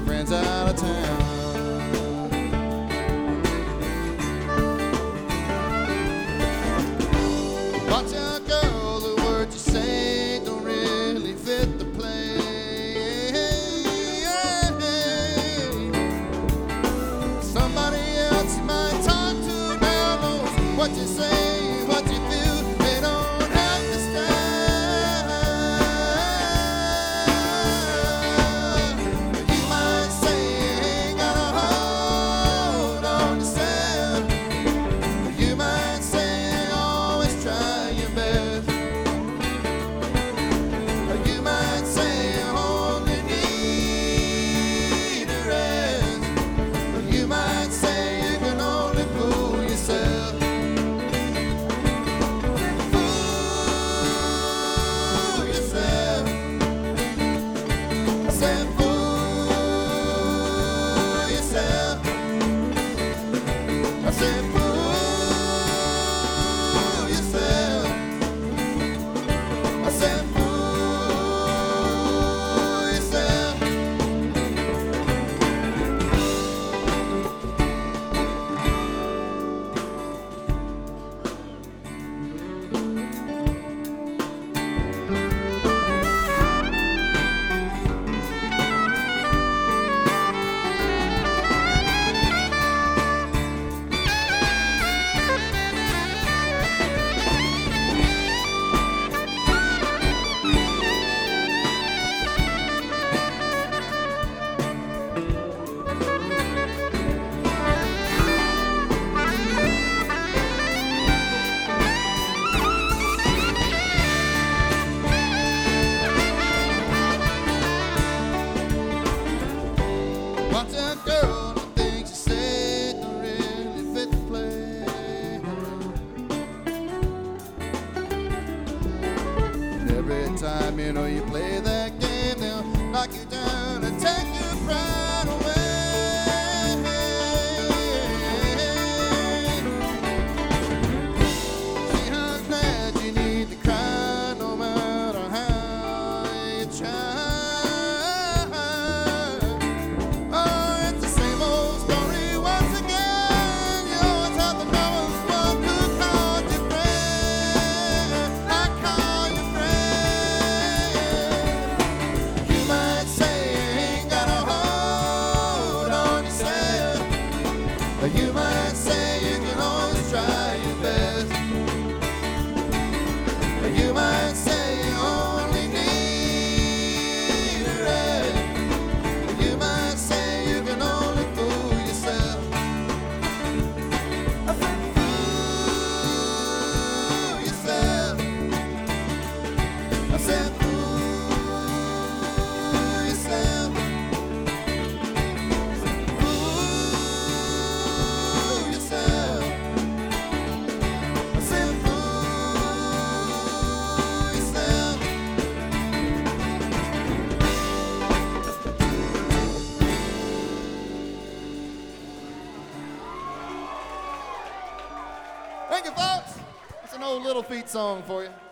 friends out of town. Watch out, girl, the words you say don't really fit the play. Somebody else you might talk to now knows what you say, what you feel. They don't have to stand. You might say you ain't got a hold on yourself. You might say you always try your best. You might say you only need a rest. You might say you can only fool yourself. Fool yourself. I said fool yourself. I said fool yourself. I said fool yourself. Watch out, girl, the things you say don't really fit the play. And every time you know you play that game, they'll knock you down and take your pride away. See how glad you need to cry no matter how you try. Oh, it's the same old story once again. You always have to know one who called you friend. I call you friend. You might say you ain't got a hold on yourself. You might say you can always try your best. You might say you only need a rest. You might say you can only fool yourself. I said fool yourself. I said fool yourself. Fool yourself. I said fool yourself. Thank you, folks. That's an old Little Feat song for you.